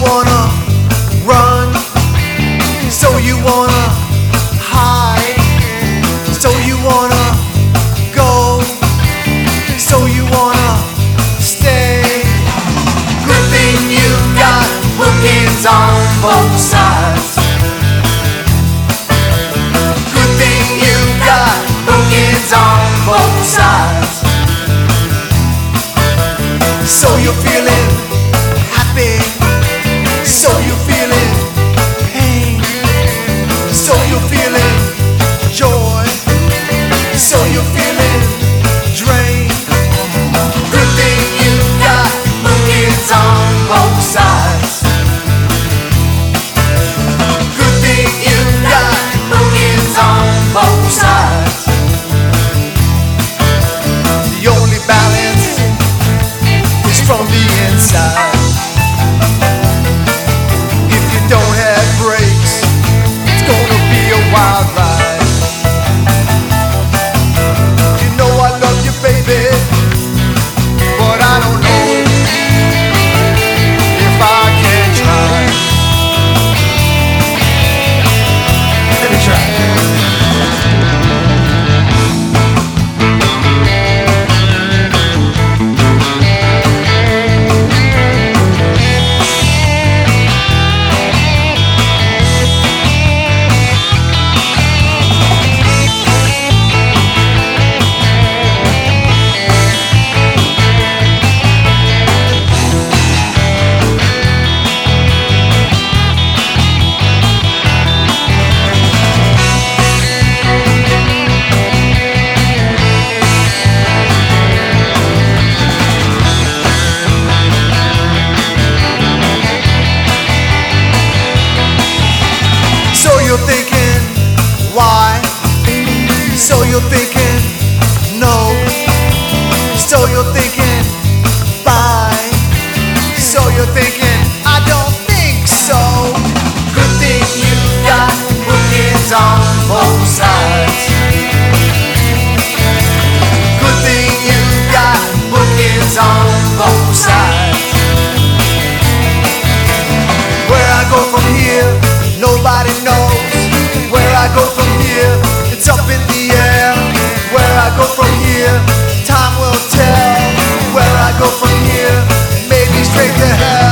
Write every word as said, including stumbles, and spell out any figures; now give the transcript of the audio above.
wanna run, so you wanna hide, so you wanna go, so you wanna stay. Good thing you got bookends on both sides. Good thing you got bookends on both sides. So you're feeling happy, so you're feeling pain, so you're feeling joy, so you're feeling drained. Good thing you got bookends on both sides. Good thing you got bookends on both sides. The only balance is from the inside. If you don't have brakes, it's gonna be a wild ride. You know I love you, baby, but I don't know if I can try. Let me try. So you're thinking, why? So you're thinking, no. So you're thinking, bye. So you're thinking, I don't think so. Good thing you got bookends on both sides. Good thing you got bookends on both sides. Where I go from here, nobody knows. Where I go from here, it's up in the air. Where I go from here, time will tell. Where I go from here, maybe straight to hell.